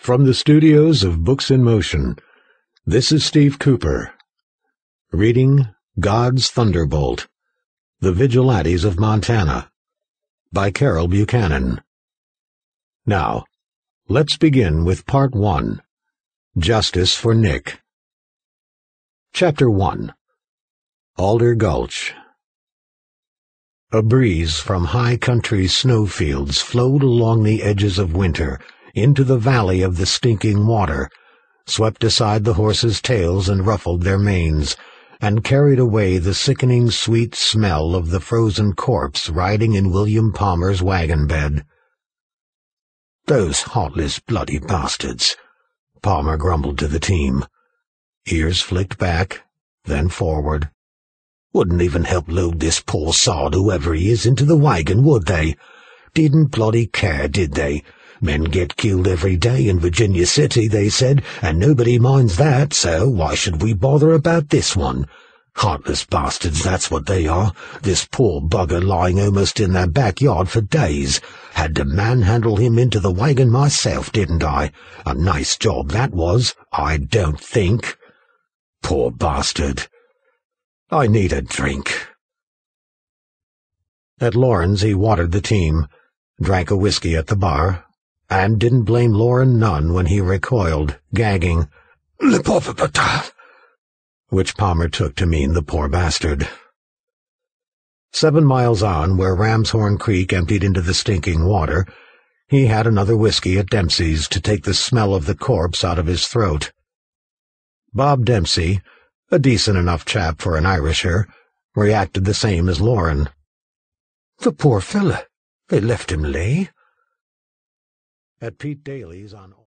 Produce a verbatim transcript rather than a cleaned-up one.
From the studios of Books in Motion, this is Steve Cooper, reading God's Thunderbolt, The Vigilantes of Montana, by Carol Buchanan. Now, let's begin with Part One, Justice for Nick. Chapter One, Alder Gulch. A breeze from high country snowfields flowed along the edges of winter into the valley of the stinking water, swept aside the horses' tails and ruffled their manes, and carried away the sickening sweet smell of the frozen corpse riding in William Palmer's wagon bed. "Those heartless bloody bastards," Palmer grumbled to the team. Ears flicked back, then forward. "Wouldn't even help load this poor sod, whoever he is, into the wagon, would they? Didn't bloody care, did they? Men get killed every day in Virginia City, they said, and nobody minds that, so why should we bother about this one? Heartless bastards, that's what they are. This poor bugger lying almost in their backyard for days. Had to manhandle him into the wagon myself, didn't I? A nice job that was, I don't think. Poor bastard. I need a drink." At Lauren's he watered the team, drank a whiskey at the bar, and didn't blame Lauren none when he recoiled, gagging, "Le pauvre bâtard," which Palmer took to mean the poor bastard. Seven miles on, where Ramshorn Creek emptied into the stinking water, he had another whiskey at Dempsey's to take the smell of the corpse out of his throat. Bob Dempsey, a decent enough chap for an Irisher, reacted the same as Lauren. "The poor fella. They left him lay." At Pete Daly's on